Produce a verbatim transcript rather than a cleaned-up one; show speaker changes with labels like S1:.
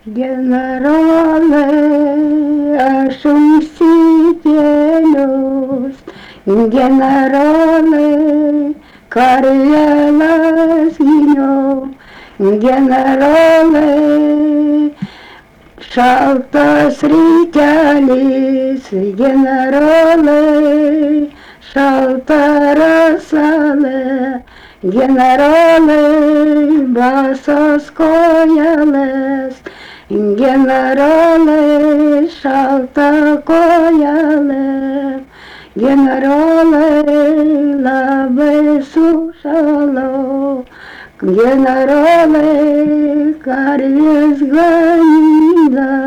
S1: Generole, aš užsitėlius, generole, karjelas gyniau, generole, šaltas rytelis, generole, šalta rasalė, generole, basas kojelės, generole, šalta kojelė, generole, labai sušalau, generole, karvės ganida.